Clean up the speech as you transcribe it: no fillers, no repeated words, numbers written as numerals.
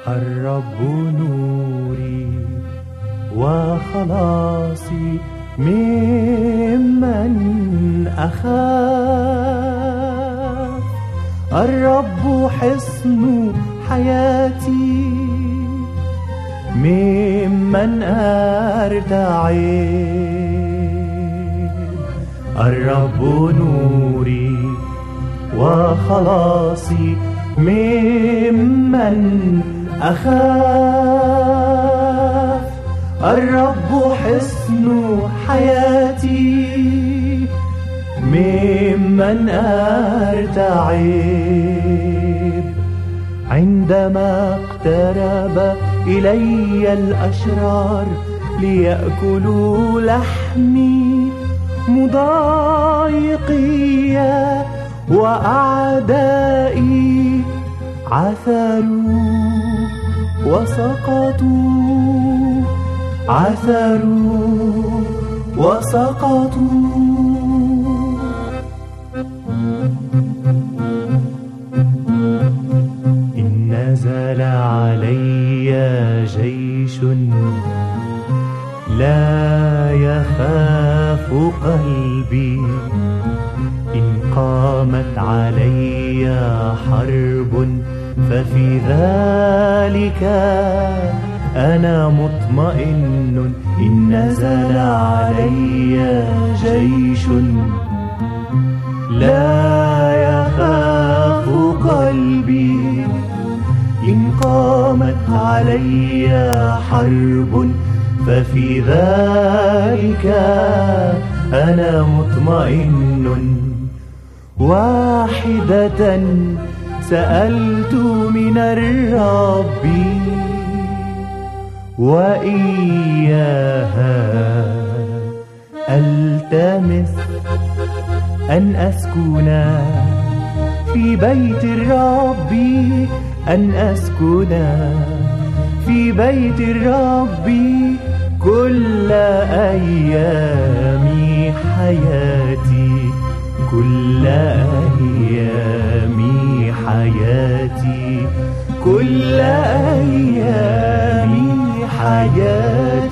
الرب نوري وخلاصي، ممن أخاف. الرب حصن حياتي، ممن أرتعب. الرب نوري وخلاصي، ممن أخاف. الرب حصن حياتي، ممن أرتعب. عندما اقترب إلي الأشرار ليأكلوا لحمي، مضايقي وأعدائي عثروا وسقطوا، عثروا وسقطوا. إن نزل علي جيش لا يخاف قلبي، إن قامت علي حرب ففي ذلك أنا مطمئن. إن نزل علي جيش لا يخاف قلبي، إن قامت علي حرب ففي ذلك أنا مطمئن. واحدة سألت من الرب، وإياها ألتمس، أن أسكن في بيت الرب، أن أسكن في بيت الرب كل أيام حياتي، كل أيام حياتي، كل أيام حياتي.